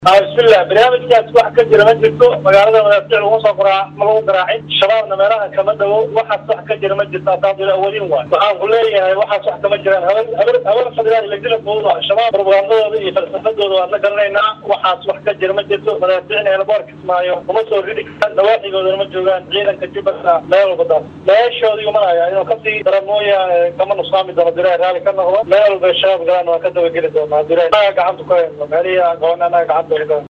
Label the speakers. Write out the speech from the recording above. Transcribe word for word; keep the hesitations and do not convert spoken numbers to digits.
Speaker 1: بسم الله برنامج كاس واحد كجرا ما جرتو magaalada wadaadka ugu soo qoraa ma lagu garaacin shabaabna meelaha kama dawo waxa sax ka jira ma jirta taasoo awalin waa waxaan ku leeyahay waxa sax kama jiraan habar habar habar fadlan la jira boodo shabaab propagandadooda iyo falsafadooda waa la garanaynaa waxa wax ka jira ma jirto wadaadka ee boor kismaayo kuma soo ridi karaan dawaaxigooda ma joogaan ciidanka jubbaland meel walba meeshoodii uma ayaa inuu ka sii daramooya kama nusaami doono diray raali ka noqdo meel walba shabaab galaan waa ka dawa geli doonaa diray gacanta ku hayno meeliya go'aanana gacanta